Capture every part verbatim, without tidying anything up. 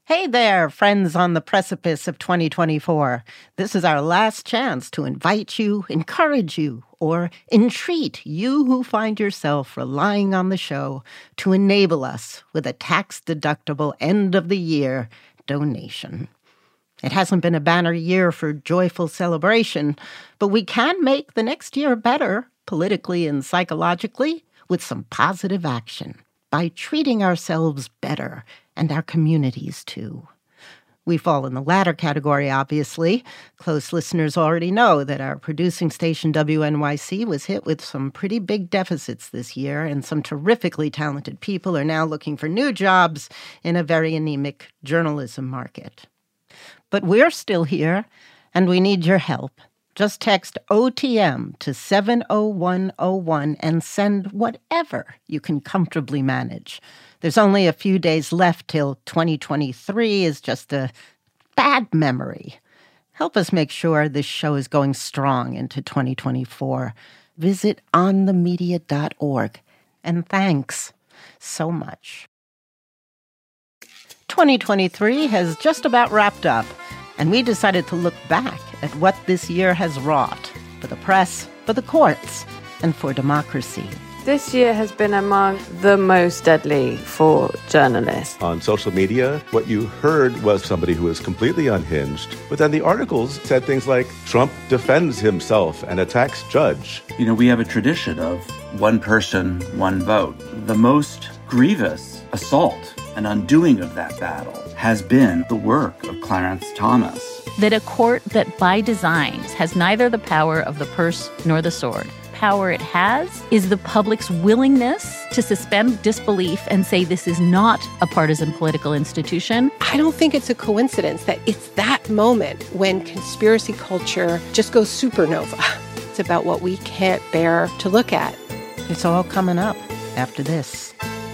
Hey there, friends on the precipice of twenty twenty-four. This is our last chance to invite you, encourage you, or entreat you who find yourself relying on the show to enable us with a tax-deductible end-of-the-year donation. It hasn't been a banner year for joyful celebration, but we can make the next year better, politically and psychologically, with some positive action by treating ourselves better and our communities too. We fall in the latter category, obviously. Close listeners already know that our producing station W N Y C was hit with some pretty big deficits this year, and some terrifically talented people are now looking for new jobs in a very anemic journalism market. But we're still here, and we need your help. Just text O T M to seven oh one oh one and send whatever you can comfortably manage. There's only a few days left till twenty twenty-three is just a bad memory. Help us make sure this show is going strong into twenty twenty-four. Visit on the media dot org. And thanks so much. twenty twenty-three has just about wrapped up, and we decided to look back at what this year has wrought for the press, for the courts, and for democracy. This year has been among the most deadly for journalists. On social media, what you heard was somebody who was completely unhinged, but then the articles said things like, Trump defends himself and attacks Judge. You know, we have a tradition of one person, one vote. The most grievous assault and undoing of that battle has been the work of Clarence Thomas. That a court that by design has neither the power of the purse nor the sword. Power it has is the public's willingness to suspend disbelief and say this is not a partisan political institution. I don't think it's a coincidence that it's that moment when conspiracy culture just goes supernova. It's about what we can't bear to look at. It's all coming up after this.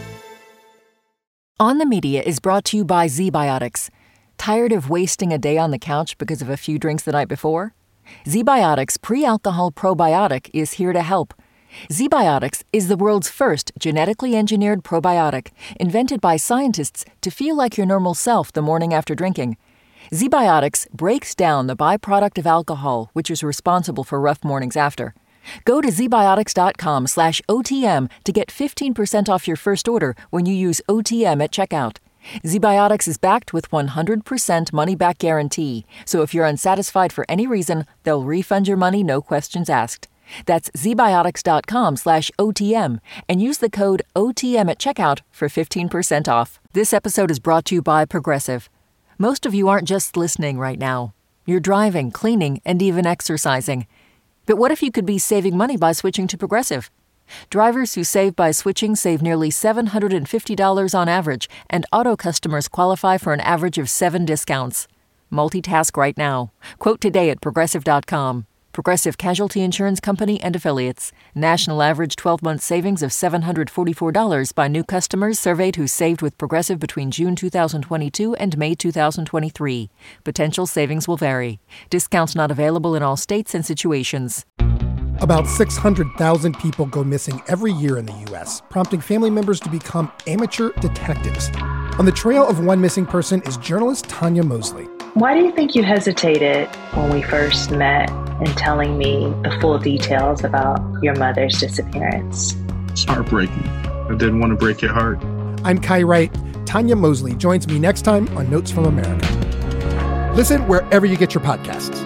On the Media is brought to you by ZBiotics. Tired of wasting a day on the couch because of a few drinks the night before? ZBiotics Pre-Alcohol Probiotic is here to help. ZBiotics is the world's first genetically engineered probiotic, invented by scientists to feel like your normal self the morning after drinking. ZBiotics breaks down the byproduct of alcohol, which is responsible for rough mornings after. Go to zbiotics.com slash OTM to get fifteen percent off your first order when you use O T M at checkout. ZBiotics is backed with one hundred percent money-back guarantee, so if you're unsatisfied for any reason, they'll refund your money, no questions asked. That's zbiotics.com slash OTM and use the code O T M at checkout for fifteen percent off. This episode is brought to you by Progressive. Most of you aren't just listening right now. You're driving, cleaning, and even exercising. But what if you could be saving money by switching to Progressive? Drivers who save by switching save nearly seven hundred fifty dollars on average, and auto customers qualify for an average of seven discounts. Multitask right now. Quote today at Progressive dot com. Progressive Casualty Insurance Company and Affiliates. National average twelve-month savings of seven hundred forty-four dollars by new customers surveyed who saved with Progressive between June two thousand twenty-two and May two thousand twenty-three. Potential savings will vary. Discounts not available in all states and situations. About six hundred thousand people go missing every year in the U S, prompting family members to become amateur detectives. On the trail of one missing person is journalist Tanya Mosley. Why do you think you hesitated when we first met in telling me the full details about your mother's disappearance? It's heartbreaking. I didn't want to break your heart. I'm Kai Wright. Tanya Mosley joins me next time on Notes from America. Listen wherever you get your podcasts.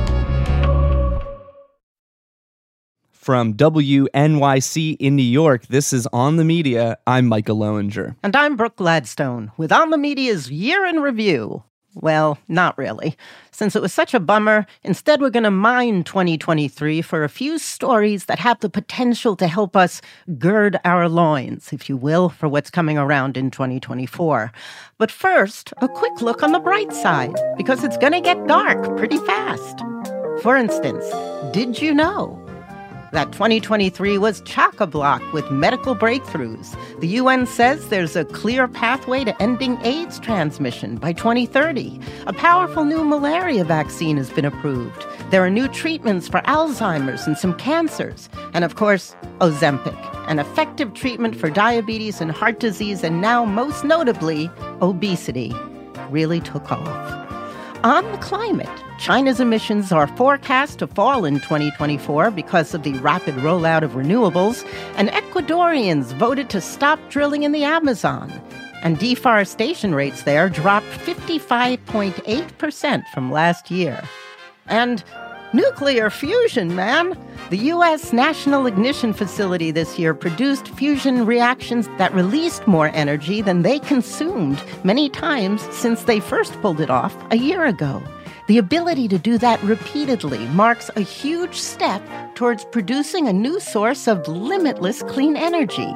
From W N Y C in New York, this is On the Media. I'm Micah Loewinger. And I'm Brooke Gladstone with On the Media's Year in Review. Well, not really. Since it was such a bummer, instead we're going to mine twenty twenty-three for a few stories that have the potential to help us gird our loins, if you will, for what's coming around in twenty twenty-four. But first, a quick look on the bright side, because it's going to get dark pretty fast. For instance, did you know that twenty twenty-three was chock-a-block with medical breakthroughs? The U N says there's a clear pathway to ending AIDS transmission by twenty thirty. A powerful new malaria vaccine has been approved. There are new treatments for Alzheimer's and some cancers. And of course, Ozempic, an effective treatment for diabetes and heart disease, and now most notably, obesity. really took off. On the climate, China's emissions are forecast to fall in twenty twenty-four because of the rapid rollout of renewables, and Ecuadorians voted to stop drilling in the Amazon. And deforestation rates there dropped fifty-five point eight percent from last year. And nuclear fusion, man! The U S National Ignition Facility this year produced fusion reactions that released more energy than they consumed many times since they first pulled it off a year ago. The ability to do that repeatedly marks a huge step towards producing a new source of limitless clean energy.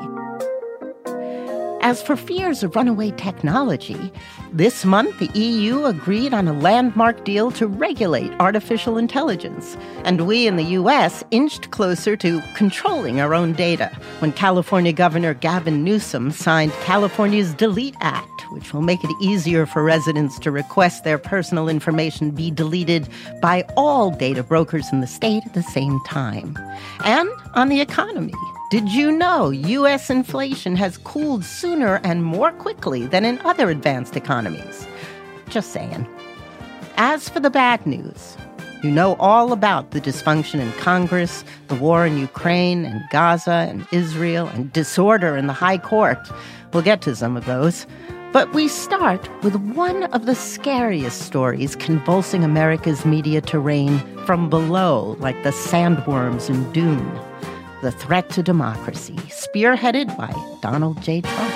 As for fears of runaway technology, this month the E U agreed on a landmark deal to regulate artificial intelligence, and we in the U S inched closer to controlling our own data when California Governor Gavin Newsom signed California's Delete Act, which will make it easier for residents to request their personal information be deleted by all data brokers in the state at the same time. And on the economy, did you know U S inflation has cooled sooner and more quickly than in other advanced economies? Just saying. As for the bad news, you know all about the dysfunction in Congress, the war in Ukraine and Gaza and Israel, and disorder in the High Court. We'll get to some of those. But we start with one of the scariest stories convulsing America's media terrain from below, like the sandworms in Dune. The threat to democracy, spearheaded by Donald J. Trump.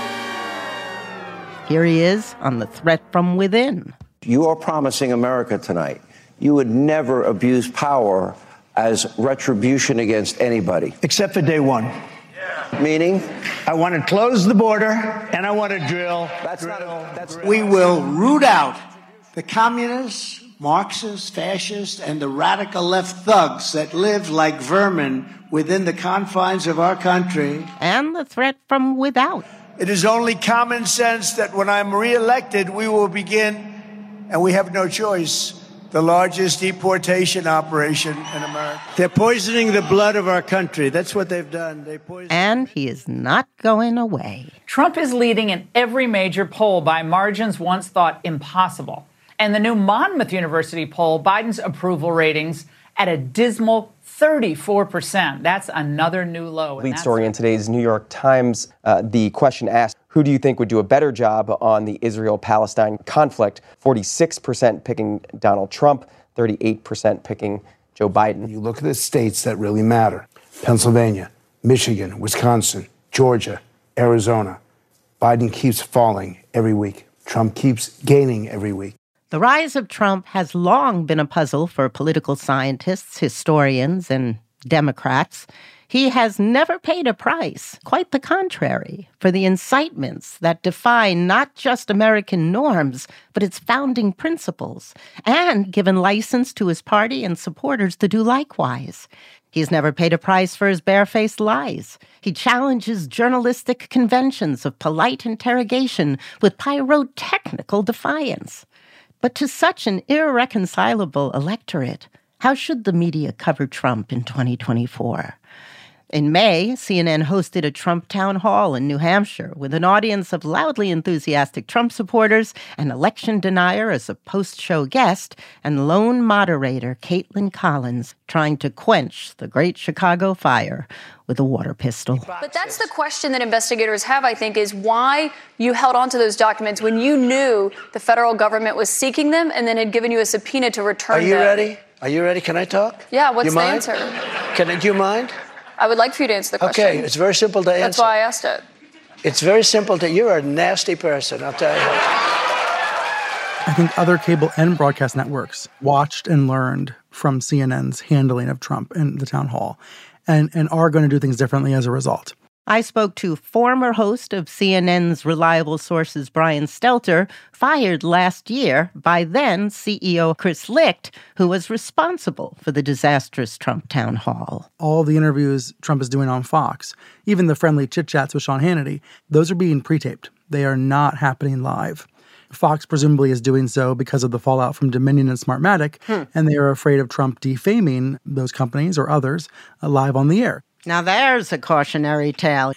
Here he is on the threat from within. You are promising America tonight you would never abuse power as retribution against anybody. Except for day one. Yeah. Meaning? I want to close the border, and I want to drill. That's drill, not a, that's we will root out the communists, Marxists, fascists, and the radical left thugs that live like vermin within the confines of our country. And the threat from without. It is only common sense that when I'm reelected, we will begin, and we have no choice, the largest deportation operation in America. They're poisoning the blood of our country. That's what they've done. They poisoned. And he is not going away. Trump is leading in every major poll by margins once thought impossible. And the new Monmouth University poll, Biden's approval ratings at a dismal thirty-four percent. That's another new low. Lead story in today's New York Times, uh, the question asked, who do you think would do a better job on the Israel-Palestine conflict? forty-six percent picking Donald Trump, thirty-eight percent picking Joe Biden. You look at the states that really matter. Pennsylvania, Michigan, Wisconsin, Georgia, Arizona. Biden keeps falling every week. Trump keeps gaining every week. The rise of Trump has long been a puzzle for political scientists, historians, and Democrats. He has never paid a price, quite the contrary, for the incitements that define not just American norms, but its founding principles, and given license to his party and supporters to do likewise. He's never paid a price for his barefaced lies. He challenges journalistic conventions of polite interrogation with pyrotechnical defiance. But to such an irreconcilable electorate, how should the media cover Trump in twenty twenty-four? In May, C N N hosted a Trump town hall in New Hampshire with an audience of loudly enthusiastic Trump supporters, an election denier as a post-show guest, and lone moderator Caitlin Collins trying to quench the Great Chicago Fire with a water pistol. But that's the question that investigators have, I think, is why you held on to those documents when you knew the federal government was seeking them and then had given you a subpoena to return them. Are you them. ready? Are you ready? Can I talk? Yeah, what's you the mind? answer? Can I, do you mind? I would like for you to answer the question. Okay, it's very simple to answer. That's why I asked it. It's very simple to, you're a nasty person, I'll tell you. I think other cable and broadcast networks watched and learned from C N N's handling of Trump in the town hall and, and are going to do things differently as a result. I spoke to former host of C N N's Reliable Sources, Brian Stelter, fired last year by then C E O Chris Licht, who was responsible for the disastrous Trump town hall. All the interviews Trump is doing on Fox, even the friendly chit-chats with Sean Hannity, those are being pre-taped. They are not happening live. Fox presumably is doing so because of the fallout from Dominion and Smartmatic, hmm. and they are afraid of Trump defaming those companies or others uh, live on the air. Now there's a cautionary tale.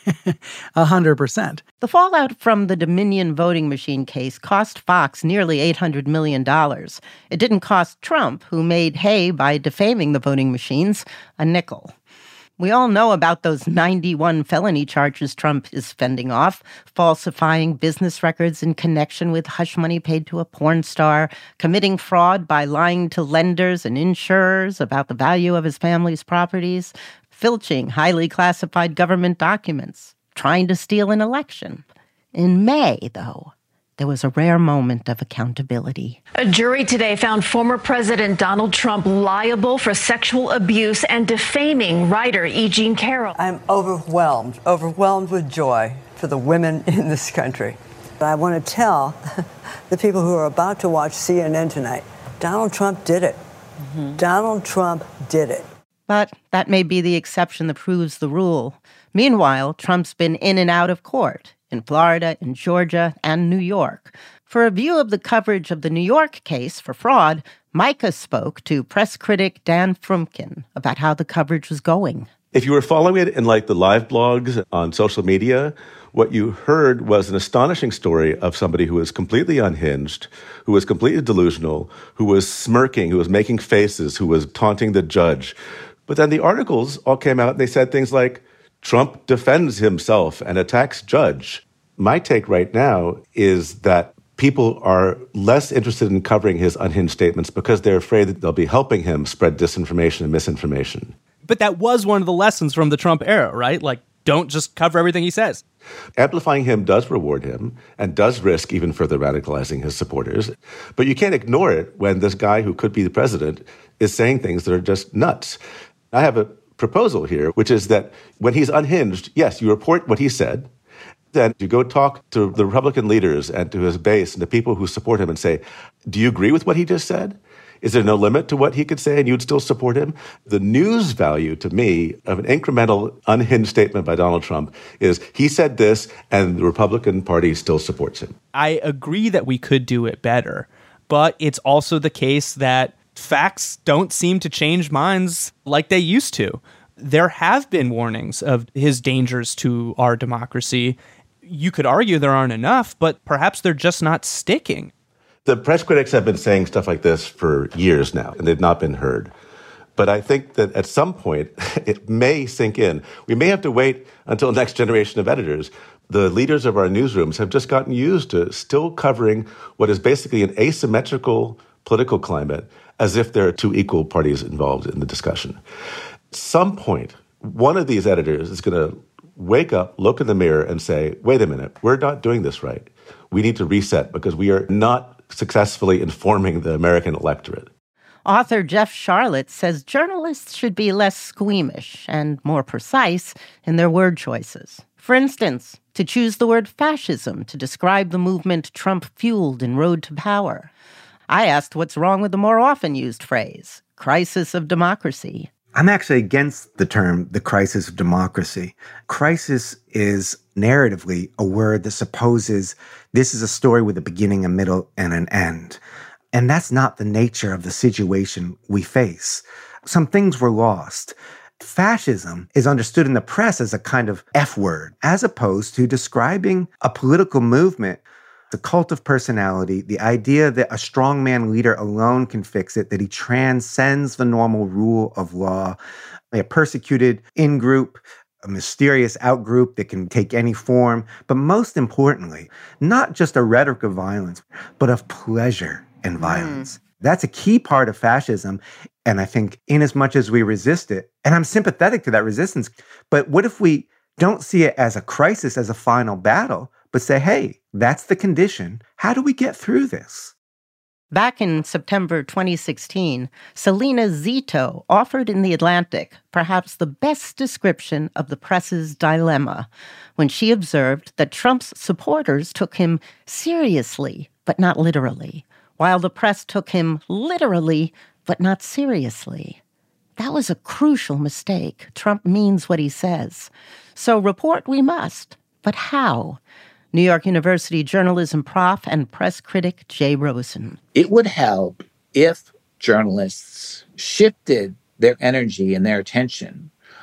A hundred percent. The fallout from the Dominion voting machine case cost Fox nearly eight hundred million dollars. It didn't cost Trump, who made hay by defaming the voting machines, a nickel. We all know about those ninety-one felony charges Trump is fending off, falsifying business records in connection with hush money paid to a porn star, committing fraud by lying to lenders and insurers about the value of his family's properties, filching highly classified government documents, trying to steal an election. In May, though, there was a rare moment of accountability. A jury today found former President Donald Trump liable for sexual abuse and defaming writer E. Jean Carroll. I'm overwhelmed, overwhelmed with joy for the women in this country. I want to tell the people who are about to watch C N N tonight, Donald Trump did it. Mm-hmm. Donald Trump did it. But that may be the exception that proves the rule. Meanwhile, Trump's been in and out of court, in Florida, in Georgia, and New York. For a view of the coverage of the New York case for fraud, Micah spoke to press critic Dan Frumkin about how the coverage was going. If you were following it in like the live blogs on social media, what you heard was an astonishing story of somebody who was completely unhinged, who was completely delusional, who was smirking, who was making faces, who was taunting the judge. But then the articles all came out and they said things like, Trump defends himself and attacks judge. My take right now is that people are less interested in covering his unhinged statements because they're afraid that they'll be helping him spread disinformation and misinformation. But that was one of the lessons from the Trump era, right? Like, don't just cover everything he says. Amplifying him does reward him and does risk even further radicalizing his supporters. But you can't ignore it when this guy who could be the president is saying things that are just nuts. I have a proposal here, which is that when he's unhinged, yes, you report what he said, then you go talk to the Republican leaders and to his base and the people who support him and say, do you agree with what he just said? Is there no limit to what he could say and you'd still support him? The news value to me of an incremental unhinged statement by Donald Trump is he said this and the Republican Party still supports him. I agree that we could do it better, but it's also the case that facts don't seem to change minds like they used to. There have been warnings of his dangers to our democracy. You could argue there aren't enough, but perhaps they're just not sticking. The press critics have been saying stuff like this for years now, and they've not been heard. But I think that at some point, it may sink in. We may have to wait until the next generation of editors. The leaders of our newsrooms have just gotten used to still covering what is basically an asymmetrical political climate as if there are two equal parties involved in the discussion. At some point, one of these editors is going to wake up, look in the mirror, and say, wait a minute, we're not doing this right. We need to reset because we are not successfully informing the American electorate. Author Jeff Sharlet says journalists should be less squeamish and more precise in their word choices. For instance, to choose the word fascism to describe the movement Trump fueled in Road to Power. I asked what's wrong with the more often used phrase, crisis of democracy. I'm actually against the term, the crisis of democracy. Crisis is narratively a word that supposes this is a story with a beginning, a middle, and an end. And that's not the nature of the situation we face. Some things were lost. Fascism is understood in the press as a kind of F word, as opposed to describing a political movement, the cult of personality, the idea that a strongman leader alone can fix it, that he transcends the normal rule of law, a persecuted in-group, a mysterious out-group that can take any form, but most importantly, not just a rhetoric of violence, but of pleasure and violence. Mm. That's a key part of fascism, and I think in as much as we resist it, and I'm sympathetic to that resistance, but what if we don't see it as a crisis, as a final battle, but say, hey, that's the condition. How do we get through this? Back in September twenty sixteen, Selena Zito offered in The Atlantic perhaps the best description of the press's dilemma when she observed that Trump's supporters took him seriously, but not literally, while the press took him literally, but not seriously. That was a crucial mistake. Trump means what he says. So report we must, but how? New York University journalism prof and press critic Jay Rosen. It would help if journalists shifted their energy and their attention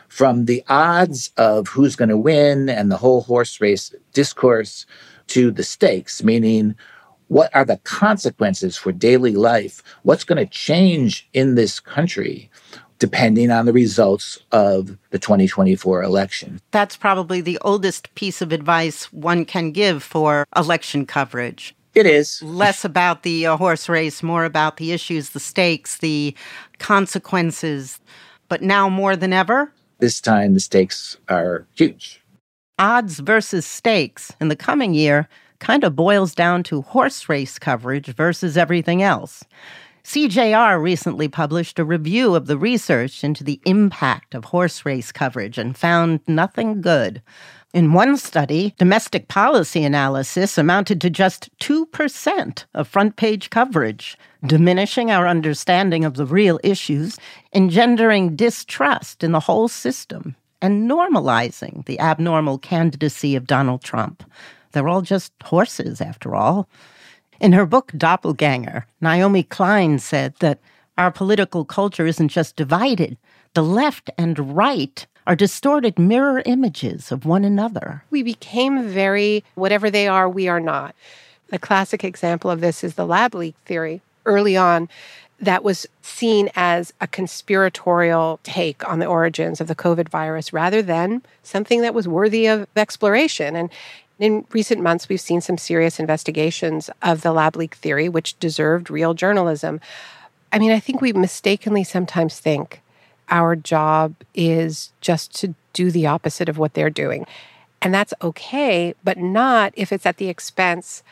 from the odds of who's going to win and the whole horse race discourse to the stakes, meaning what are the consequences for daily life? What's going to change in this country depending on the results of the twenty twenty-four election? That's probably the oldest piece of advice one can give for election coverage. It is. Less about the uh, horse race, more about the issues, the stakes, the consequences. But now more than ever, this time the stakes are huge. Odds versus stakes in the coming year kind of boils down to horse race coverage versus everything else. C J R recently published a review of the research into the impact of horse race coverage and found nothing good. In one study, domestic policy analysis amounted to just two percent of front-page coverage, diminishing our understanding of the real issues, engendering distrust in the whole system, and normalizing the abnormal candidacy of Donald Trump. They're all just horses, after all. In her book, Doppelganger, Naomi Klein said that our political culture isn't just divided. The left and right are distorted mirror images of one another. We became very, whatever they are, we are not. The classic example of this is the lab leak theory. Early on, that was seen as a conspiratorial take on the origins of the COVID virus rather than something that was worthy of exploration. And in recent months, we've seen some serious investigations of the lab leak theory, which deserved real journalism. I mean, I think we mistakenly sometimes think our job is just to do the opposite of what they're doing. And that's okay, but not if it's at the expense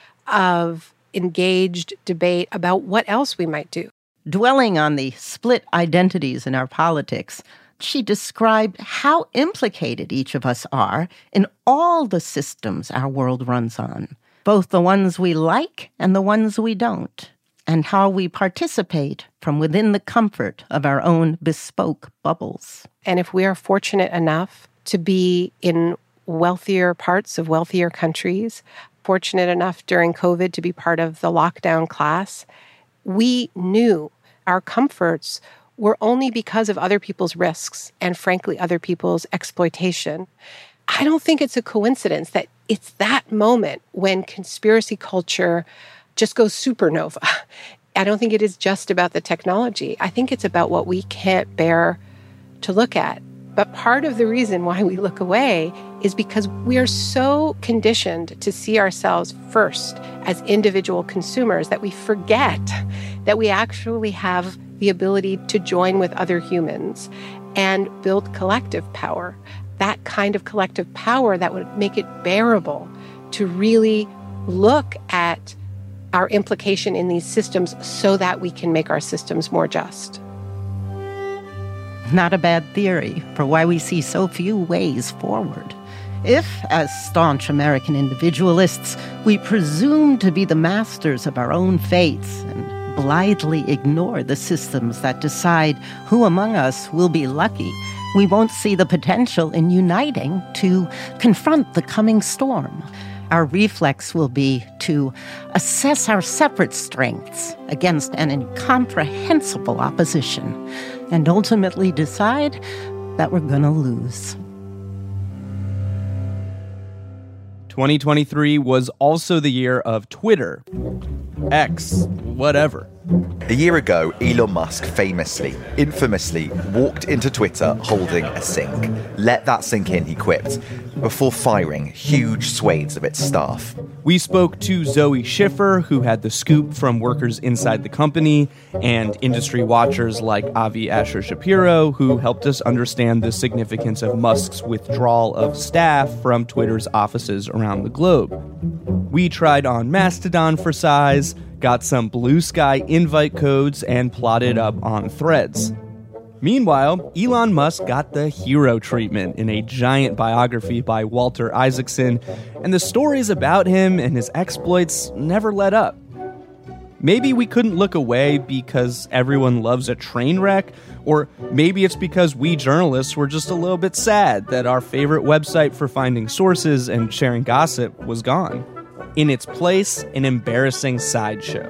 of engaged debate about what else we might do. Dwelling on the split identities in our politics, she described how implicated each of us are in all the systems our world runs on, both the ones we like and the ones we don't, and how we participate from within the comfort of our own bespoke bubbles. And if we are fortunate enough to be in wealthier parts of wealthier countries, fortunate enough during COVID to be part of the lockdown class, we knew our comforts were only because of other people's risks and, frankly, other people's exploitation. I don't think it's a coincidence that it's that moment when conspiracy culture just goes supernova. I don't think it is just about the technology. I think it's about what we can't bear to look at. But part of the reason why we look away is because we are so conditioned to see ourselves first as individual consumers that we forget that we actually have the ability to join with other humans and build collective power. That kind of collective power that would make it bearable to really look at our implication in these systems so that we can make our systems more just. Not a bad theory for why we see so few ways forward. If, as staunch American individualists, we presume to be the masters of our own fates and blithely ignore the systems that decide who among us will be lucky, we won't see the potential in uniting to confront the coming storm. Our reflex will be to assess our separate strengths against an incomprehensible opposition and ultimately decide that we're going to lose. twenty twenty-three was also the year of Twitter, X, whatever. A year ago, Elon Musk famously, infamously, walked into Twitter holding a sink. Let that sink in, he quipped, before firing huge swathes of its staff. We spoke to Zoe Schiffer, who had the scoop from workers inside the company, and industry watchers like Avi Asher Shapiro, who helped us understand the significance of Musk's withdrawal of staff from Twitter's offices around the globe. We tried on Mastodon for size, got some Blue Sky invite codes, and plotted up on Threads. Meanwhile, Elon Musk got the hero treatment in a giant biography by Walter Isaacson, and the stories about him and his exploits never let up. Maybe we couldn't look away because everyone loves a train wreck, or maybe it's because we journalists were just a little bit sad that our favorite website for finding sources and sharing gossip was gone. In its place, an embarrassing sideshow.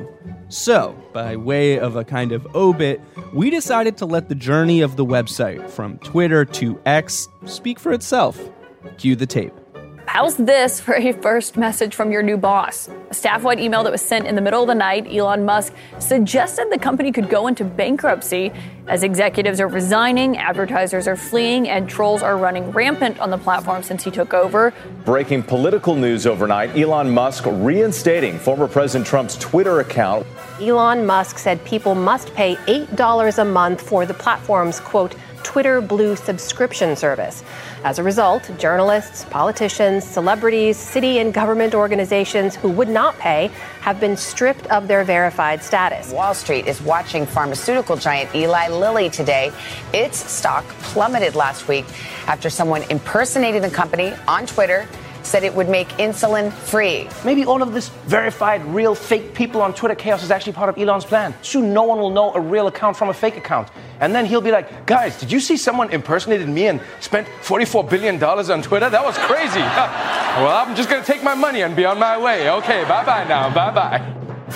So, by way of a kind of obit, we decided to let the journey of the website from Twitter to X speak for itself. Cue the tape. How's this for a first message from your new boss? A staff-wide email that was sent in the middle of the night, Elon Musk suggested the company could go into bankruptcy as executives are resigning, advertisers are fleeing, and trolls are running rampant on the platform since he took over. Breaking political news overnight, Elon Musk reinstating former President Trump's Twitter account. Elon Musk said people must pay eight dollars a month for the platform's, quote, Twitter Blue subscription service. As a result, journalists, politicians, celebrities, city and government organizations who would not pay have been stripped of their verified status. Wall Street is watching pharmaceutical giant Eli Lilly today. Its stock plummeted last week after someone impersonating the company on Twitter said it would make insulin free. Maybe all of this verified, real, fake people on Twitter chaos is actually part of Elon's plan. Soon no one will know a real account from a fake account. And then he'll be like, guys, did you see someone impersonated me and spent forty-four billion dollars on Twitter? That was crazy. Well, I'm just going to take my money and be on my way. Okay, bye-bye now. Bye-bye.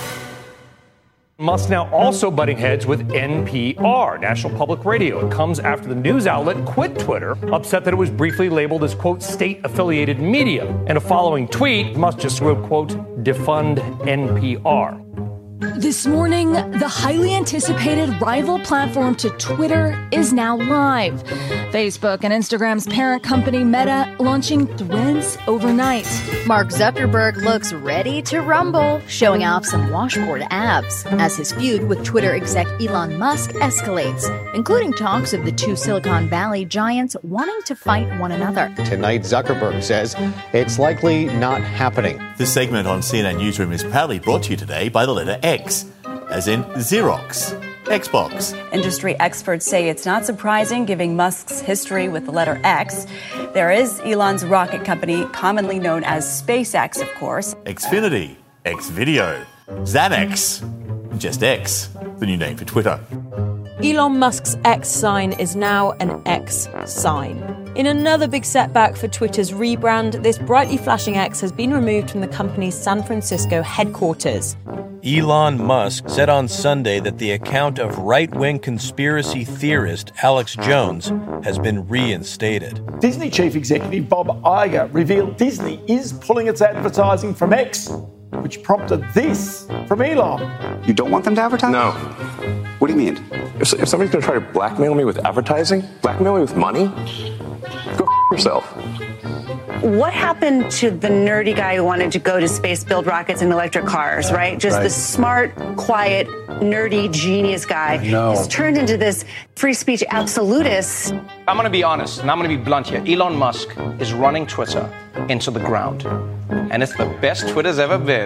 Musk now also butting heads with N P R, National Public Radio. It comes after the news outlet quit Twitter, upset that it was briefly labeled as, quote, state-affiliated media. In a following tweet, Musk just wrote, quote, defund N P R. This morning, the highly anticipated rival platform to Twitter is now live. Facebook and Instagram's parent company Meta launching Threads overnight. Mark Zuckerberg looks ready to rumble, showing off some washboard abs as his feud with Twitter exec Elon Musk escalates, including talks of the two Silicon Valley giants wanting to fight one another. Tonight, Zuckerberg says it's likely not happening. This segment on C N N Newsroom is proudly brought to you today by the letter X, as in Xerox, Xbox. Industry experts say it's not surprising, given Musk's history with the letter X. There is Elon's rocket company, commonly known as SpaceX, of course. Xfinity, Xvideo, Xanax, just X, the new name for Twitter. Elon Musk's X sign is now an X sign. In another big setback for Twitter's rebrand, this brightly flashing X has been removed from the company's San Francisco headquarters. Elon Musk said on Sunday that the account of right-wing conspiracy theorist Alex Jones has been reinstated. Disney chief executive Bob Iger revealed Disney is pulling its advertising from X, which prompted this from Elon. You don't want them to advertise? No. What do you mean? If, if somebody's going to try to blackmail me with advertising, blackmail me with money, go f- yourself. What happened to the nerdy guy who wanted to go to space, build rockets and electric cars, right? Just Right. the smart, quiet, nerdy, genius guy. know. He's turned into this free speech absolutist. I'm going to be honest, and I'm going to be blunt here. Elon Musk is running Twitter into the ground. And it's the best Twitter's ever been.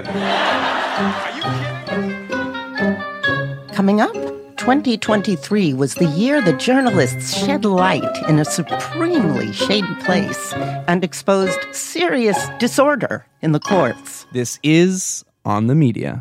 Coming up, twenty twenty-three was the year the journalists shed light in a supremely shady place and exposed serious disorder in the courts. This is On the Media.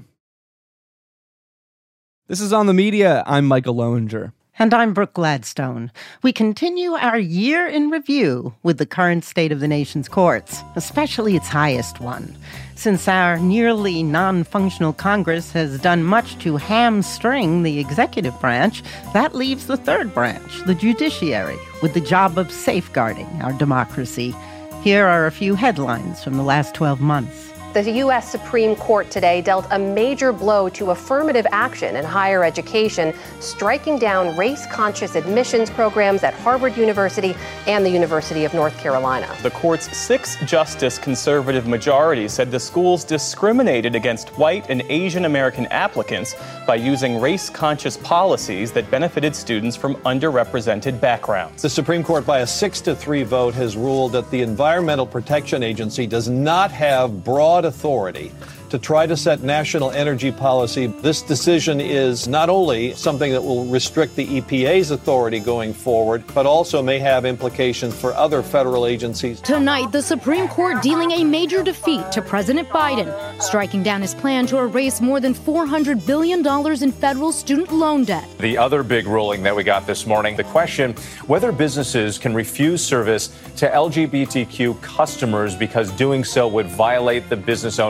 This is On the Media. I'm Michael Lowinger. And I'm Brooke Gladstone. We continue our year in review with the current state of the nation's courts, especially its highest one. Since our nearly non-functional Congress has done much to hamstring the executive branch, that leaves the third branch, the judiciary, with the job of safeguarding our democracy. Here are a few headlines from the last twelve months. The U S Supreme Court today dealt a major blow to affirmative action in higher education, striking down race-conscious admissions programs at Harvard University and the University of North Carolina. The court's six-justice conservative majority said the schools discriminated against white and Asian American applicants by using race-conscious policies that benefited students from underrepresented backgrounds. The Supreme Court, by a six to three vote, has ruled that the Environmental Protection Agency does not have broad authority to try to set national energy policy. This decision is not only something that will restrict the E P A's authority going forward, but also may have implications for other federal agencies. Tonight, the Supreme Court dealing a major defeat to President Biden, striking down his plan to erase more than four hundred billion dollars in federal student loan debt. The other big ruling that we got this morning, the question whether businesses can refuse service to L G B T Q customers because doing so would violate the business owner's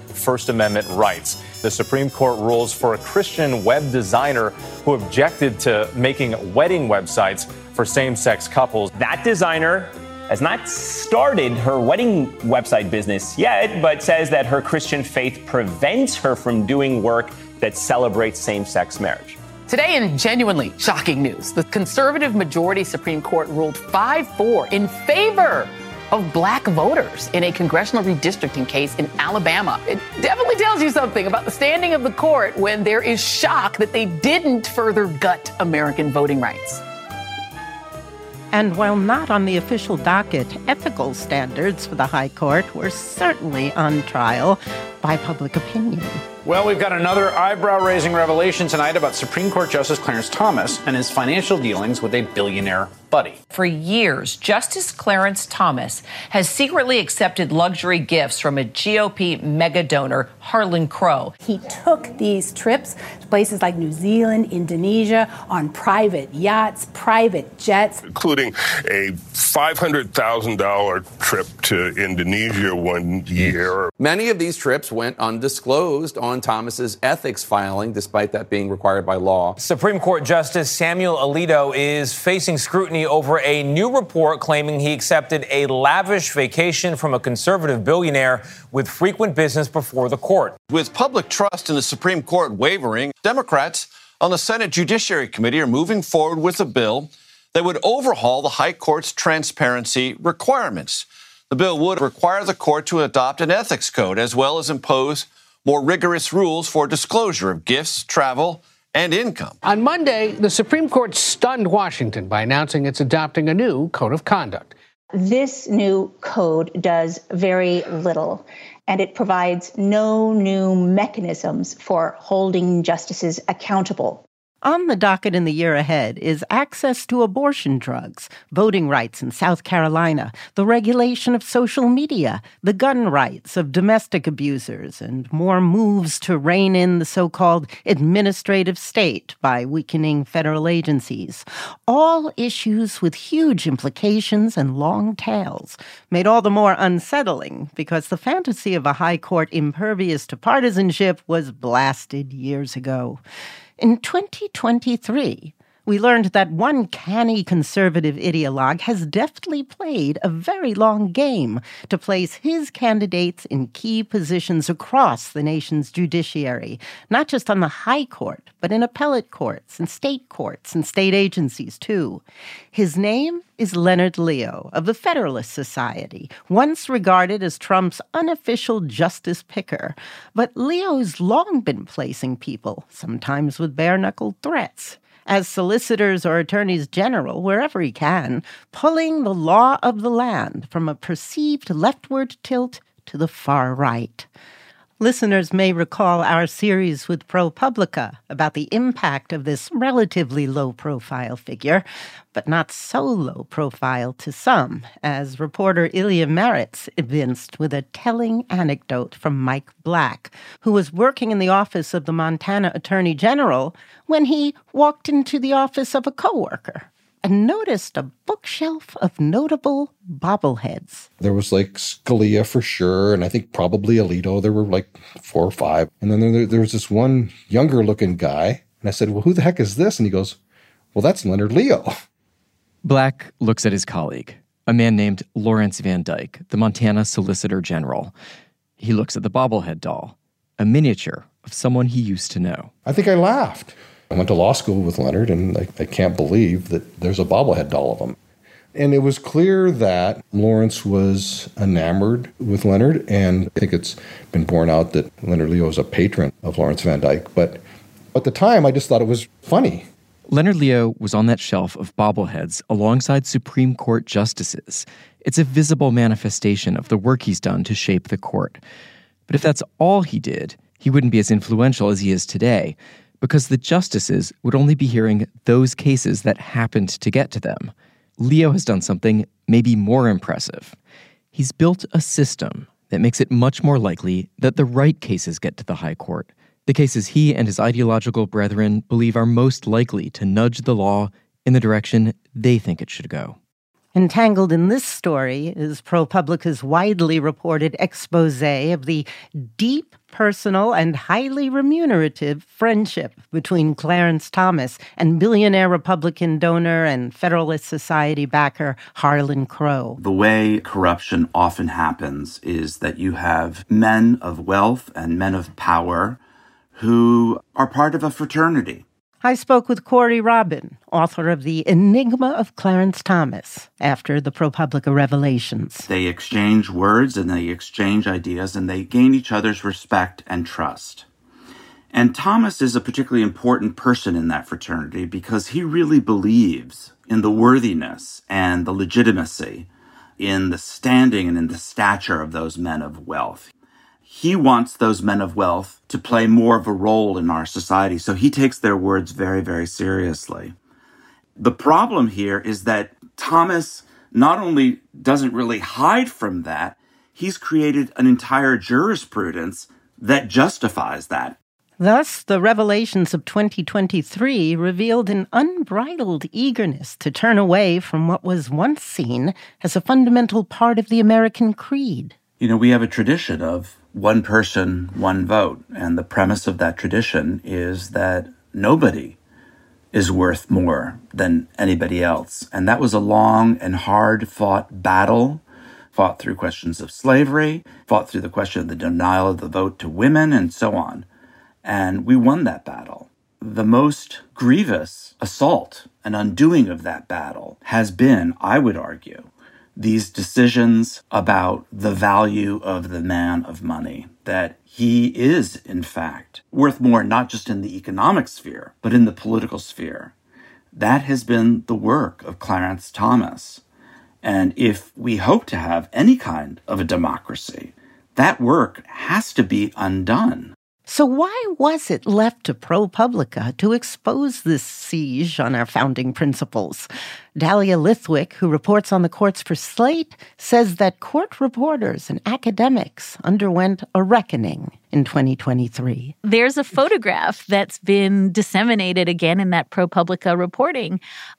First Amendment rights. The Supreme Court rules for a Christian web designer who objected to making wedding websites for same-sex couples. That designer has not started her wedding website business yet, but says that her Christian faith prevents her from doing work that celebrates same-sex marriage. Today, in genuinely shocking news, the conservative majority Supreme Court ruled five four in favor of black voters in a congressional redistricting case in Alabama. It definitely tells you something about the standing of the court when there is shock that they didn't further gut American voting rights. And while not on the official docket, ethical standards for the High Court were certainly on trial by public opinion. Well, we've got another eyebrow-raising revelation tonight about Supreme Court Justice Clarence Thomas and his financial dealings with a billionaire buddy. For years, Justice Clarence Thomas has secretly accepted luxury gifts from a G O P mega donor, Harlan Crow. He took these trips to places like New Zealand, Indonesia, on private yachts, private jets. Including a five hundred thousand dollars trip to Indonesia one year. Many of these trips went undisclosed on Thomas's ethics filing, despite that being required by law. Supreme Court Justice Samuel Alito is facing scrutiny over a new report claiming he accepted a lavish vacation from a conservative billionaire with frequent business before the court. With public trust in the Supreme Court wavering, Democrats on the Senate Judiciary Committee are moving forward with a bill that would overhaul the High Court's transparency requirements. The bill would require the court to adopt an ethics code as well as impose more rigorous rules for disclosure of gifts, travel, and income. On Monday, the Supreme Court stunned Washington by announcing it's adopting a new code of conduct. This new code does very little, and it provides no new mechanisms for holding justices accountable. On the docket in the year ahead is access to abortion drugs, voting rights in South Carolina, the regulation of social media, the gun rights of domestic abusers, and more moves to rein in the so-called administrative state by weakening federal agencies. All issues with huge implications and long tails, made all the more unsettling because the fantasy of a high court impervious to partisanship was blasted years ago. In twenty twenty-three, we learned that one canny conservative ideologue has deftly played a very long game to place his candidates in key positions across the nation's judiciary, not just on the high court, but in appellate courts and state courts and state agencies, too. His name is Leonard Leo of the Federalist Society, once regarded as Trump's unofficial justice picker. But Leo's long been placing people, sometimes with bare-knuckled threats, as solicitors or attorneys general wherever he can, pulling the law of the land from a perceived leftward tilt to the far right. Listeners may recall our series with ProPublica about the impact of this relatively low-profile figure, but not so low-profile to some, as reporter Ilya Maritz evinced with a telling anecdote from Mike Black, who was working in the office of the Montana Attorney General when he walked into the office of a coworker and noticed a bookshelf of notable bobbleheads. There was like Scalia for sure, and I think probably Alito. There were like four or five. And then there, there was this one younger looking guy. And I said, well, who the heck is this? And he goes, well, that's Leonard Leo. Black looks at his colleague, a man named Lawrence Van Dyke, the Montana Solicitor General. He looks at the bobblehead doll, a miniature of someone he used to know. I think I laughed. I went to law school with Leonard, and I, I can't believe that there's a bobblehead doll of him. And it was clear that Lawrence was enamored with Leonard, and I think it's been borne out that Leonard Leo is a patron of Lawrence Van Dyke. But at the time, I just thought it was funny. Leonard Leo was on that shelf of bobbleheads alongside Supreme Court justices. It's a visible manifestation of the work he's done to shape the court. But if that's all he did, he wouldn't be as influential as he is today, because the justices would only be hearing those cases that happened to get to them. Leo has done something maybe more impressive. He's built a system that makes it much more likely that the right cases get to the high court, the cases he and his ideological brethren believe are most likely to nudge the law in the direction they think it should go. Entangled in this story is ProPublica's widely reported expose of the deep, personal, and highly remunerative friendship between Clarence Thomas and billionaire Republican donor and Federalist Society backer Harlan Crow. The way corruption often happens is that you have men of wealth and men of power who are part of a fraternity. I spoke with Corey Robin, author of The Enigma of Clarence Thomas, after the ProPublica revelations. They exchange words and they exchange ideas and they gain each other's respect and trust. And Thomas is a particularly important person in that fraternity because he really believes in the worthiness and the legitimacy, in the standing and in the stature of those men of wealth. He wants those men of wealth to play more of a role in our society, so he takes their words very, very seriously. The problem here is that Thomas not only doesn't really hide from that, he's created an entire jurisprudence that justifies that. Thus, the revelations of twenty twenty-three revealed an unbridled eagerness to turn away from what was once seen as a fundamental part of the American creed. You know, we have a tradition of one person, one vote. And the premise of that tradition is that nobody is worth more than anybody else. And that was a long and hard-fought battle, fought through questions of slavery, fought through the question of the denial of the vote to women, and so on. And we won that battle. The most grievous assault and undoing of that battle has been, I would argue, these decisions about the value of the man of money, that he is, in fact, worth more not just in the economic sphere, but in the political sphere. That has been the work of Clarence Thomas. And if we hope to have any kind of a democracy, that work has to be undone. So why was it left to ProPublica to expose this siege on our founding principles? Dahlia Lithwick, who reports on the courts for Slate, says that court reporters and academics underwent a reckoning in twenty twenty-three. There's a photograph that's been disseminated again in that ProPublica reporting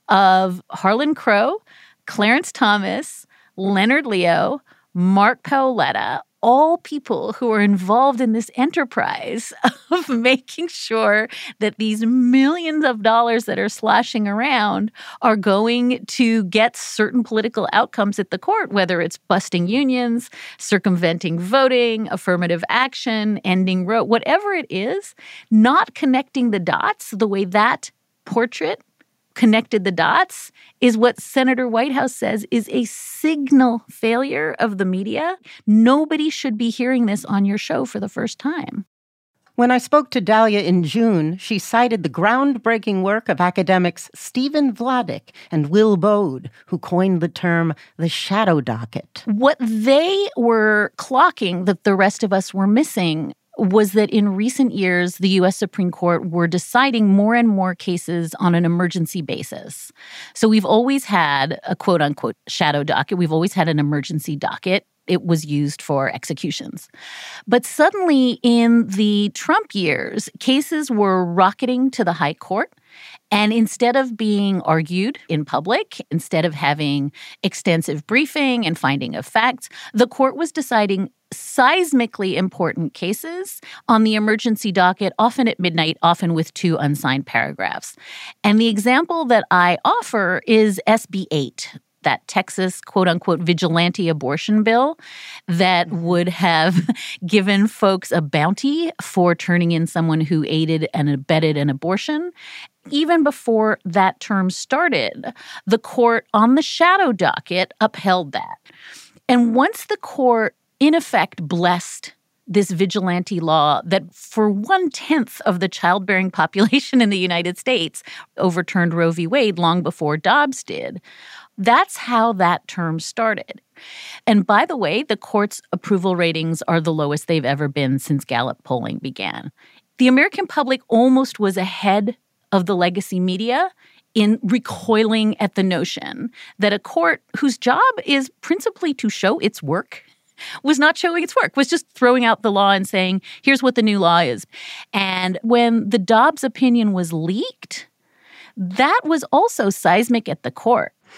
of Harlan Crow, Clarence Thomas, Leonard Leo, Mark Paoletta, all people who are involved in this enterprise of making sure that these millions of dollars that are sloshing around are going to get certain political outcomes at the court, whether it's busting unions, circumventing voting, affirmative action, ending Roe, whatever it is, not connecting the dots the way that portrait connected the dots is what Senator Whitehouse says is a signal failure of the media. Nobody should be hearing this on your show for the first time. When I spoke to Dahlia in June, she cited the groundbreaking work of academics Stephen Vladeck and Will Bode, who coined the term the shadow docket. What they were clocking that the rest of us were missing was that in recent years, the U S Supreme Court were deciding more and more cases on an emergency basis. So we've always had a quote-unquote shadow docket. We've always had an emergency docket. It was used for executions. But suddenly in the Trump years, cases were rocketing to the high court. And instead of being argued in public, instead of having extensive briefing and finding of facts, the court was deciding seismically important cases on the emergency docket, often at midnight, often with two unsigned paragraphs. And the example that I offer is S B eight, that Texas quote-unquote vigilante abortion bill that would have given folks a bounty for turning in someone who aided and abetted an abortion. Even before that term started, the court on the shadow docket upheld that. And once the court, in effect, blessed this vigilante law that for one-tenth of the childbearing population in the United States overturned Roe v. Wade long before Dobbs did, that's how that term started. And by the way, the court's approval ratings are the lowest they've ever been since Gallup polling began. The American public almost was ahead of the legacy media in recoiling at the notion that a court whose job is principally to show its work was not showing its work, was just throwing out the law and saying, here's what the new law is. And when the Dobbs opinion was leaked, that was also seismic at the court.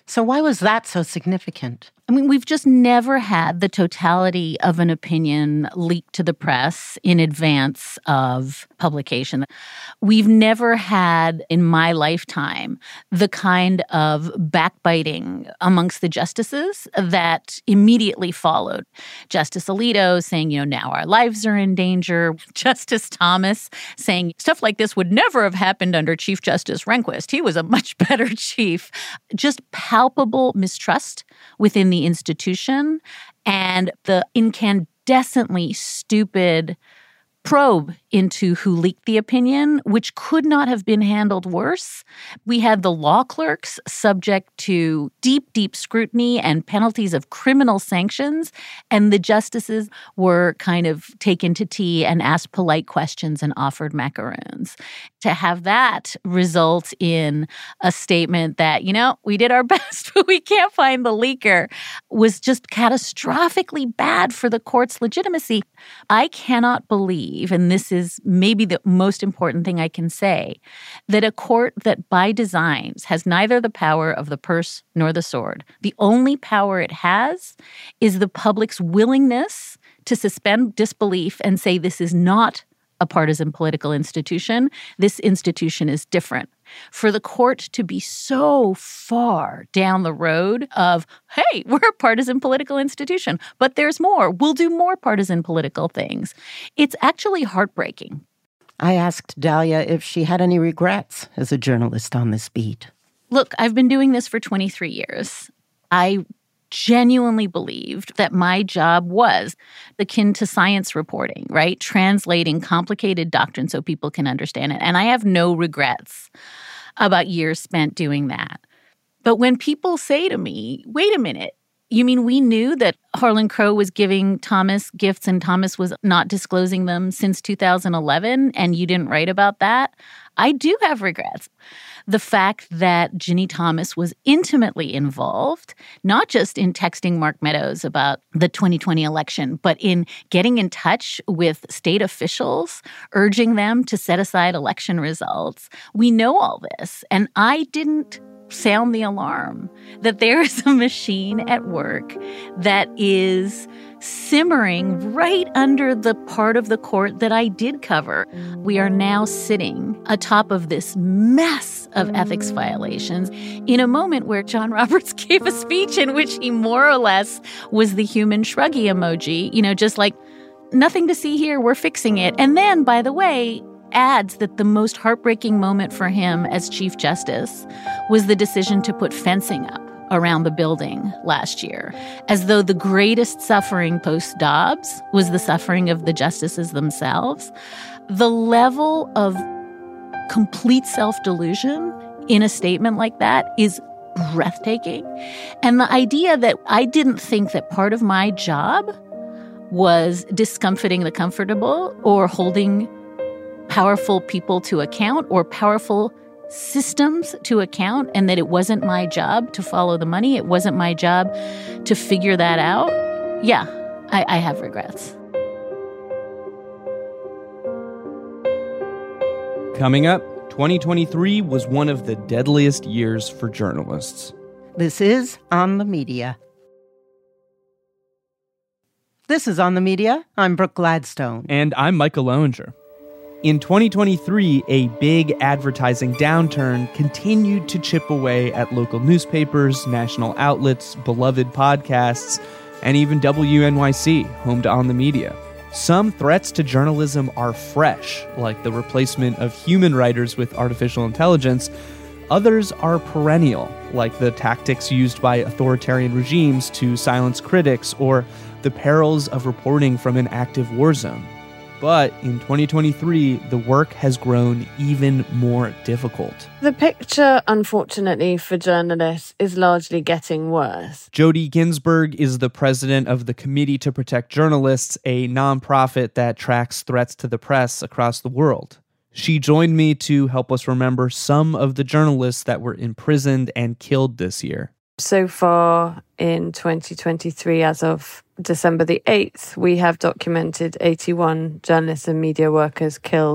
So why was that so significant? I mean, we've just never had the totality of an opinion leaked to the press in advance of publication. We've never had, in my lifetime, the kind of backbiting amongst the justices that immediately followed. Justice Alito saying, you know, now our lives are in danger. Justice Thomas saying stuff like this would never have happened under Chief Justice Rehnquist. He was a much better chief. Just palpable mistrust within the institution and the incandescently stupid probe into who leaked the opinion, which could not have been handled worse. We had the law clerks subject to deep, deep scrutiny and penalties of criminal sanctions, and the justices were kind of taken to tea and asked polite questions and offered macaroons. To have that result in a statement that, you know, we did our best, but we can't find the leaker, was just catastrophically bad for the court's legitimacy. I cannot believe, and this is maybe the most important thing I can say, that a court that by designs has neither the power of the purse nor the sword, the only power it has is the public's willingness to suspend disbelief and say this is not a partisan political institution. This institution is different. For the court to be so far down the road of, hey, we're a partisan political institution, but there's more. We'll do more partisan political things. It's actually heartbreaking. I asked Dahlia if she had any regrets as a journalist on this beat. Look, I've been doing this for twenty-three years. I genuinely believed that my job was akin to science reporting, right? Translating complicated doctrine so people can understand it. And I have no regrets about years spent doing that. But when people say to me, wait a minute, you mean we knew that Harlan Crow was giving Thomas gifts and Thomas was not disclosing them since two thousand eleven and you didn't write about that? I do have regrets. The fact that Ginny Thomas was intimately involved, not just in texting Mark Meadows about the twenty twenty election, but in getting in touch with state officials, urging them to set aside election results. We know all this, and I didn't sound the alarm that there is a machine at work that is simmering right under the part of the court that I did cover. We are now sitting atop of this mess of ethics violations in a moment where John Roberts gave a speech in which he more or less was the human shruggy emoji, you know, just like, nothing to see here, we're fixing it. And then, by the way, adds that the most heartbreaking moment for him as Chief Justice was the decision to put fencing up around the building last year, as though the greatest suffering post-Dobbs was the suffering of the justices themselves. The level of complete self-delusion in a statement like that is breathtaking. And the idea that I didn't think that part of my job was discomfiting the comfortable or holding powerful people to account or powerful systems to account, and that it wasn't my job to follow the money. It wasn't my job to figure that out. Yeah, I, I have regrets. Coming up, twenty twenty-three was one of the deadliest years for journalists. This is On the Media. This is On the Media. I'm Brooke Gladstone. And I'm Michael Lowinger. In twenty twenty-three, a big advertising downturn continued to chip away at local newspapers, national outlets, beloved podcasts, and even W N Y C, home to On the Media. Some threats to journalism are fresh, like the replacement of human writers with artificial intelligence. Others are perennial, like the tactics used by authoritarian regimes to silence critics or the perils of reporting from an active war zone. But in twenty twenty-three, the work has grown even more difficult. The picture, unfortunately, for journalists is largely getting worse. Jody Ginsburg is the president of the Committee to Protect Journalists, a nonprofit that tracks threats to the press across the world. She joined me to help us remember some of the journalists that were imprisoned and killed this year. So far in twenty twenty-three, as of December the eighth, we have documented eighty-one journalists and media workers killed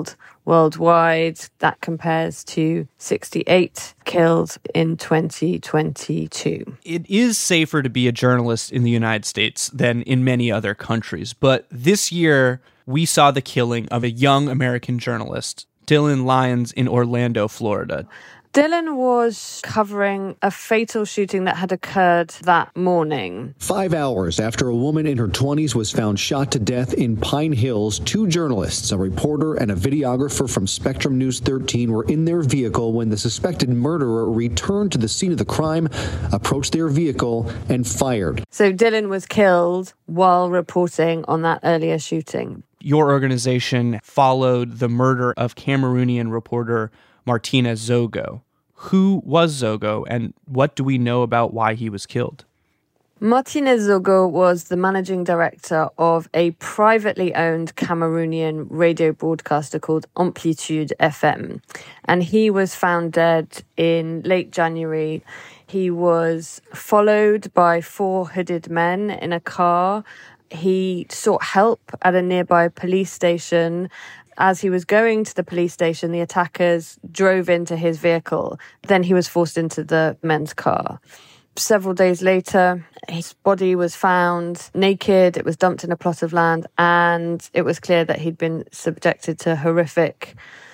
worldwide. That compares to sixty-eight killed in twenty twenty-two. It is safer to be a journalist in the United States than in many other countries, but this year we saw the killing of a young American journalist, Dylan Lyons, in Orlando, Florida. Dylan was covering a fatal shooting that had occurred that morning. Five hours after a woman in her twenties was found shot to death in Pine Hills, two journalists, a reporter and a videographer from Spectrum News thirteen, were in their vehicle when the suspected murderer returned to the scene of the crime, approached their vehicle, and fired. So Dylan was killed while reporting on that earlier shooting. Your organization followed the murder of Cameroonian reporter Martina Zogo. Who was Zogo, and what do we know about why he was killed? Martina Zogo was the managing director of a privately owned Cameroonian radio broadcaster called Amplitude F M. And he was found dead in late January. He was followed by four hooded men in a car. He sought help at a nearby police station. As he was going to the police station, the attackers drove into his vehicle. Then he was forced into the men's car. Several days later, his body was found naked. It was dumped in a plot of land, and it was clear that he'd been subjected to horrific,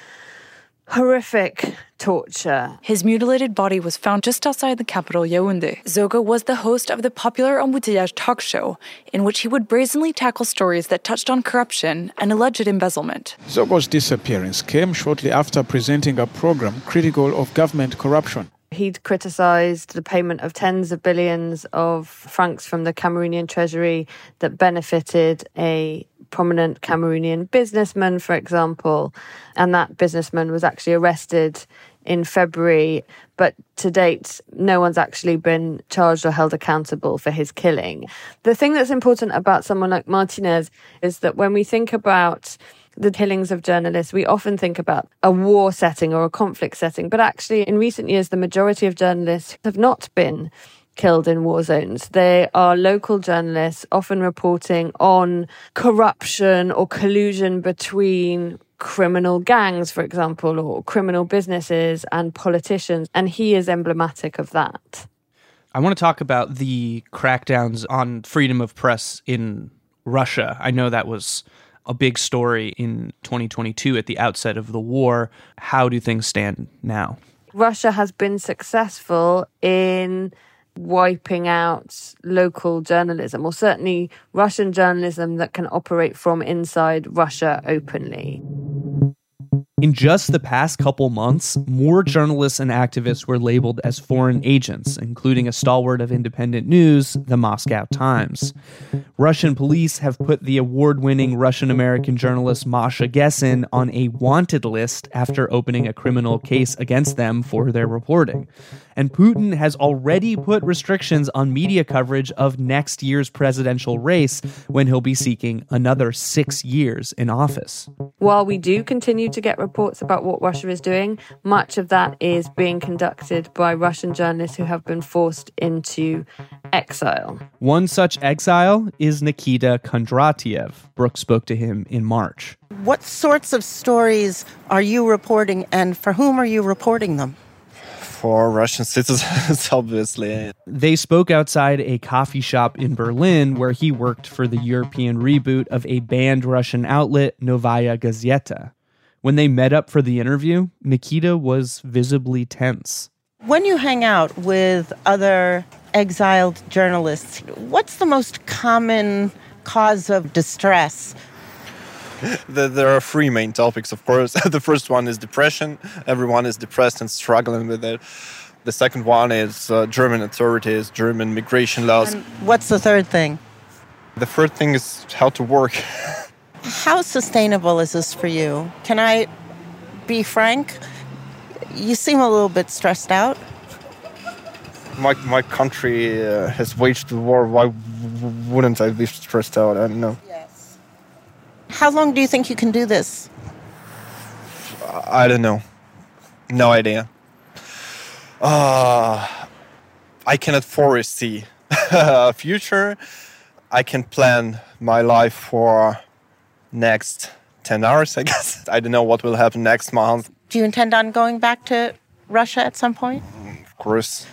horrific torture. His mutilated body was found just outside the capital, Yaoundé. Zogo was the host of the popular Embouteillage talk show, in which he would brazenly tackle stories that touched on corruption and alleged embezzlement. Zogo's disappearance came shortly after presenting a program critical of government corruption. He'd criticised the payment of tens of billions of francs from the Cameroonian treasury that benefited a prominent Cameroonian businessman, for example, and that businessman was actually arrested in February, but to date, no one's actually been charged or held accountable for his killing. The thing that's important about someone like Martinez is that when we think about the killings of journalists, we often think about a war setting or a conflict setting, but actually in recent years, the majority of journalists have not been killed in war zones. They are local journalists, often reporting on corruption or collusion between criminal gangs, for example, or criminal businesses and politicians, and he is emblematic of that. I want to talk about the crackdowns on freedom of press in Russia. I know that was a big story in twenty twenty-two at the outset of the war. How do things stand now? Russia has been successful in wiping out local journalism, or certainly Russian journalism that can operate from inside Russia openly. In just the past couple months, more journalists and activists were labeled as foreign agents, including a stalwart of independent news, the Moscow Times. Russian police have put the award-winning Russian-American journalist Masha Gessen on a wanted list after opening a criminal case against them for their reporting. And Putin has already put restrictions on media coverage of next year's presidential race when he'll be seeking another six years in office. While we do continue to get reports about what Russia is doing, much of that is being conducted by Russian journalists who have been forced into exile. One such exile is Nikita Kondratiev. Brooke spoke to him in March. What sorts of stories are you reporting, and for whom are you reporting them? For Russian citizens, obviously. They spoke outside a coffee shop in Berlin where he worked for the European reboot of a banned Russian outlet, Novaya Gazeta. When they met up for the interview, Nikita was visibly tense. When you hang out with other exiled journalists, what's the most common cause of distress? There are three main topics, of course. The first one is depression. Everyone is depressed and struggling with it. The second one is uh, German authorities, German migration laws. And what's the third thing? The third thing is how to work. How sustainable is this for you? Can I be frank? You seem a little bit stressed out. My my country uh, has waged the war. Why w- wouldn't I be stressed out? I don't know. Yes. How long do you think you can do this? I don't know. No idea. Uh, I cannot foresee a future. I can plan my life for next ten hours, I guess. I don't know what will happen next month. Do you intend on going back to Russia at some point? Of course.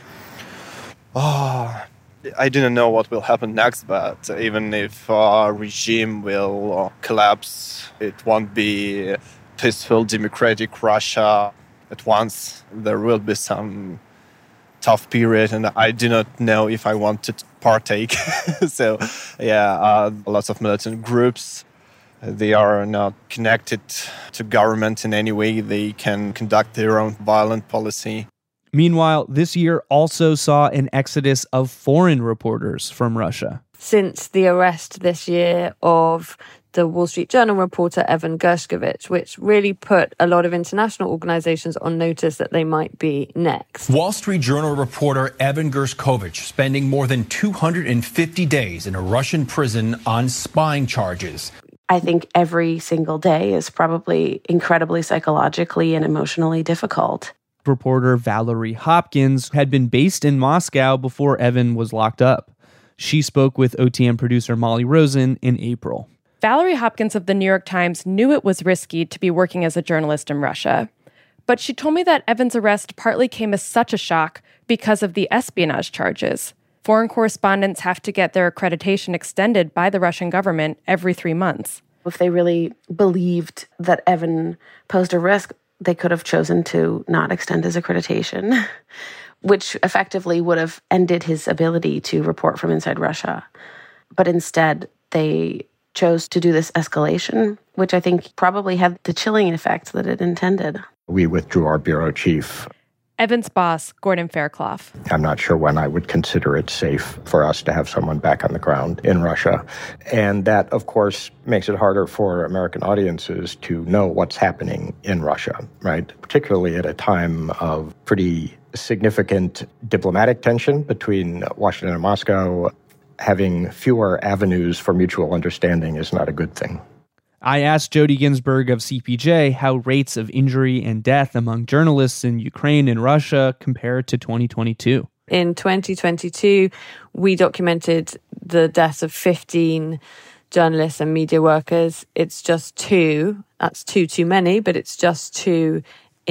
Oh, I didn't know what will happen next, but even if a regime will collapse, it won't be peaceful, democratic Russia at once. There will be some tough period, and I do not know if I want to partake. So, yeah, uh, lots of militant groups. They are not connected to government in any way. They can conduct their own violent policy. Meanwhile, this year also saw an exodus of foreign reporters from Russia. Since the arrest this year of the Wall Street Journal reporter Evan Gershkovich, which really put a lot of international organizations on notice that they might be next. Wall Street Journal reporter Evan Gershkovich spending more than two hundred fifty days in a Russian prison on spying charges. I think every single day is probably incredibly psychologically and emotionally difficult. Reporter Valerie Hopkins had been based in Moscow before Evan was locked up. She spoke with O T M producer Molly Rosen in April. Valerie Hopkins of the New York Times knew it was risky to be working as a journalist in Russia. But she told me that Evan's arrest partly came as such a shock because of the espionage charges. Foreign correspondents have to get their accreditation extended by the Russian government every three months. If they really believed that Evan posed a risk, they could have chosen to not extend his accreditation, which effectively would have ended his ability to report from inside Russia. But instead, they chose to do this escalation, which I think probably had the chilling effect that it intended. We withdrew our bureau chief. Evan's boss, Gordon Fairclough. I'm not sure when I would consider it safe for us to have someone back on the ground in Russia. And that, of course, makes it harder for American audiences to know what's happening in Russia, right? Particularly at a time of pretty significant diplomatic tension between Washington and Moscow. Having fewer avenues for mutual understanding is not a good thing. I asked Jody Ginsburg of C P J how rates of injury and death among journalists in Ukraine and Russia compare to twenty twenty-two. In twenty twenty-two, we documented the deaths of fifteen journalists and media workers. It's just two. That's two too many, but it's just two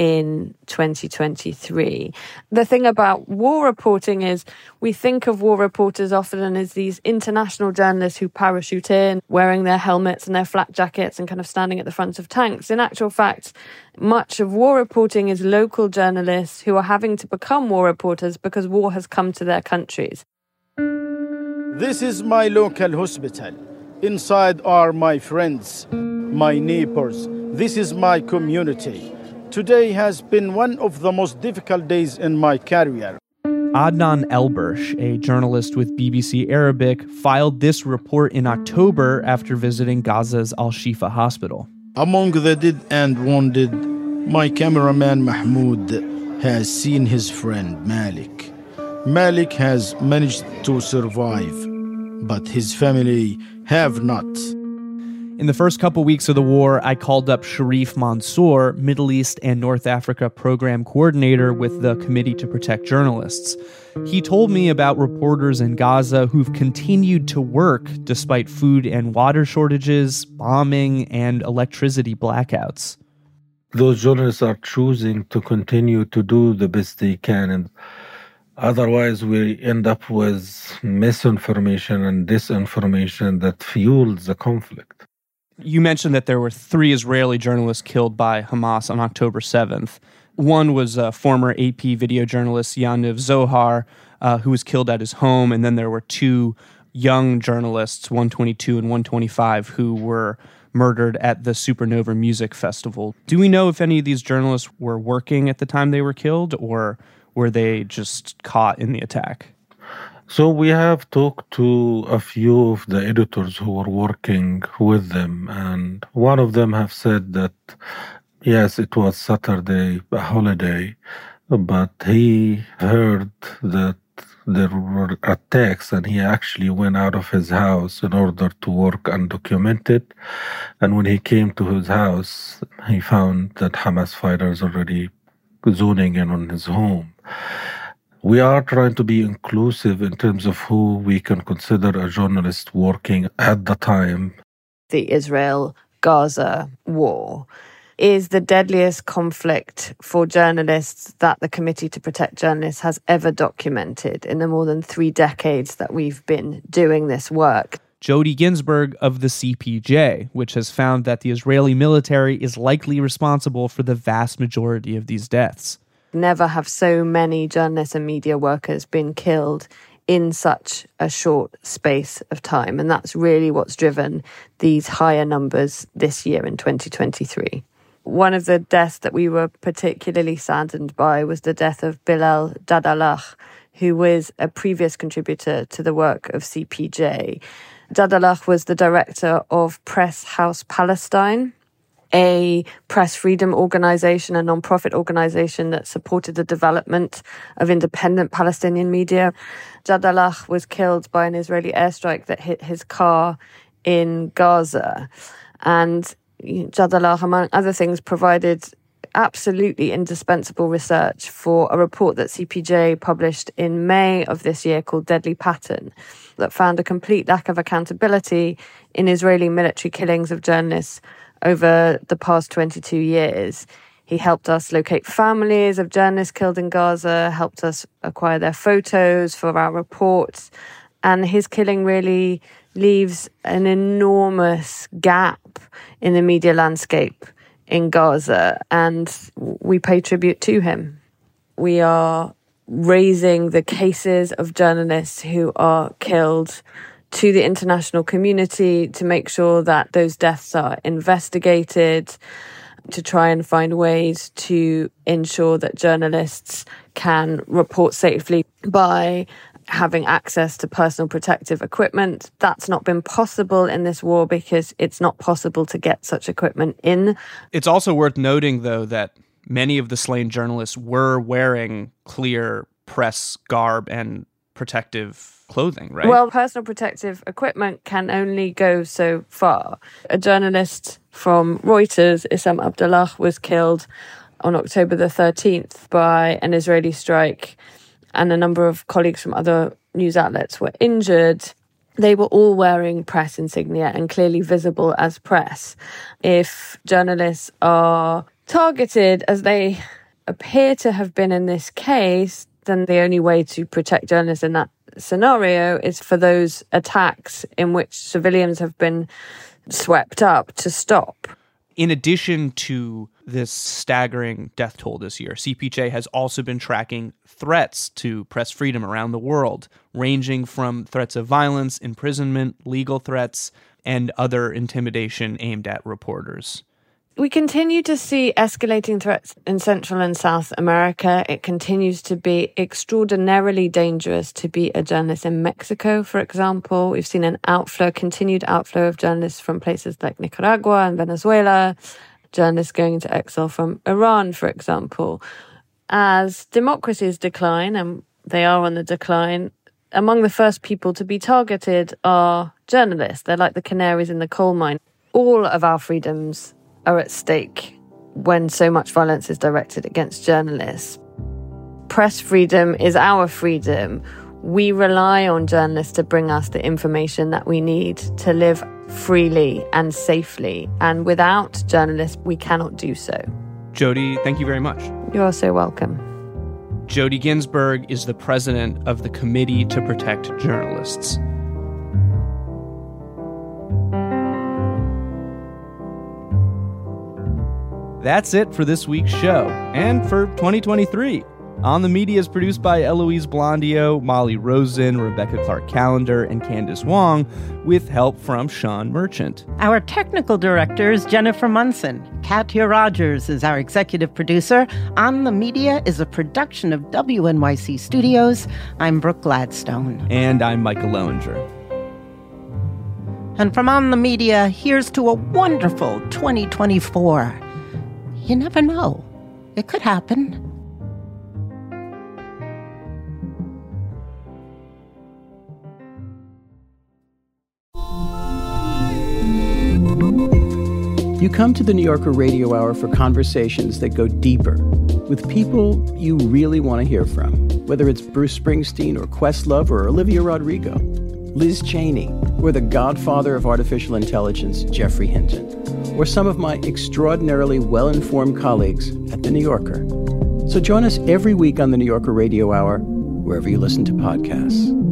in twenty twenty-three. The thing about war reporting is we think of war reporters often as these international journalists who parachute in, wearing their helmets and their flak jackets and kind of standing at the front of tanks. In actual fact, much of war reporting is local journalists who are having to become war reporters because war has come to their countries. This is my local hospital. Inside are my friends, my neighbors. This is my community. Today has been one of the most difficult days in my career. Adnan Elbersh, a journalist with B B C Arabic, filed this report in October after visiting Gaza's Al-Shifa hospital. Among the dead and wounded, my cameraman Mahmoud has seen his friend Malik. Malik has managed to survive, but his family have not. In the first couple weeks of the war, I called up Sharif Mansour, Middle East and North Africa program coordinator with the Committee to Protect Journalists. He told me about reporters in Gaza who've continued to work despite food and water shortages, bombing, and electricity blackouts. Those journalists are choosing to continue to do the best they can, and otherwise we end up with misinformation and disinformation that fuels the conflict. You mentioned that there were three Israeli journalists killed by Hamas on October seventh. One was a former A P video journalist, Yaniv Zohar, uh, who was killed at his home. And then there were two young journalists, one twenty-two and one twenty-five, who were murdered at the Supernova Music Festival. Do we know if any of these journalists were working at the time they were killed, or were they just caught in the attack? So we have talked to a few of the editors who were working with them, and one of them have said that, yes, it was Saturday, a holiday, but he heard that there were attacks and he actually went out of his house in order to work undocumented. And when he came to his house, he found that Hamas fighters already zoning in on his home. We are trying to be inclusive in terms of who we can consider a journalist working at the time. The Israel Gaza war is the deadliest conflict for journalists that the Committee to Protect Journalists has ever documented in the more than three decades that we've been doing this work. Jody Ginsburg of the C P J, which has found that the Israeli military is likely responsible for the vast majority of these deaths. Never have so many journalists and media workers been killed in such a short space of time. And that's really what's driven these higher numbers this year in twenty twenty-three. One of the deaths that we were particularly saddened by was the death of Bilal Dadallah, who was a previous contributor to the work of C P J. Dadallah was the director of Press House Palestine, a press freedom organization, a non-profit organization that supported the development of independent Palestinian media. Dadallah was killed by an Israeli airstrike that hit his car in Gaza. And Dadallah, among other things, provided absolutely indispensable research for a report that C P J published in May of this year called Deadly Pattern, that found a complete lack of accountability in Israeli military killings of journalists over the past twenty-two years. He helped us locate families of journalists killed in Gaza, helped us acquire their photos for our reports, and his killing really leaves an enormous gap in the media landscape in Gaza, and we pay tribute to him. We are raising the cases of journalists who are killed to the international community to make sure that those deaths are investigated, to try and find ways to ensure that journalists can report safely by having access to personal protective equipment. That's not been possible in this war because it's not possible to get such equipment in. It's also worth noting, though, that many of the slain journalists were wearing clear press garb and protective clothing, right? Well, personal protective equipment can only go so far. A journalist from Reuters, Issam Abdallah, was killed on October the thirteenth by an Israeli strike, and a number of colleagues from other news outlets were injured. They were all wearing press insignia and clearly visible as press. If journalists are targeted, as they appear to have been in this case, then the only way to protect journalists in that scenario is for those attacks in which civilians have been swept up to stop. In addition to this staggering death toll this year, C P J has also been tracking threats to press freedom around the world, ranging from threats of violence, imprisonment, legal threats, and other intimidation aimed at reporters. We continue to see escalating threats in Central and South America. It continues to be extraordinarily dangerous to be a journalist in Mexico, for example. We've seen an outflow, continued outflow of journalists from places like Nicaragua and Venezuela, journalists going into exile from Iran, for example. As democracies decline, and they are on the decline, among the first people to be targeted are journalists. They're like the canaries in the coal mine. All of our freedoms are at stake when so much violence is directed against journalists. Press freedom is our freedom. We rely on journalists to bring us the information that we need to live freely and safely. And without journalists, we cannot do so. Jody, thank you very much. You're so welcome. Jody Ginsburg is the president of the Committee to Protect Journalists. That's it for this week's show, and for twenty twenty-three. On the Media is produced by Eloise Blondio, Molly Rosen, Rebecca Clark-Callender, and Candace Wong, with help from Sean Merchant. Our technical director is Jennifer Munson. Katya Rogers is our executive producer. On the Media is a production of W N Y C Studios. I'm Brooke Gladstone. And I'm Michael Lowinger. And from On the Media, here's to a wonderful twenty twenty-four. You never know. It could happen. You come to the New Yorker Radio Hour for conversations that go deeper with people you really want to hear from, whether it's Bruce Springsteen or Questlove or Olivia Rodrigo, Liz Cheney, or the godfather of artificial intelligence, Geoffrey Hinton. or some of my extraordinarily well-informed colleagues at The New Yorker. So join us every week on The New Yorker Radio Hour, wherever you listen to podcasts.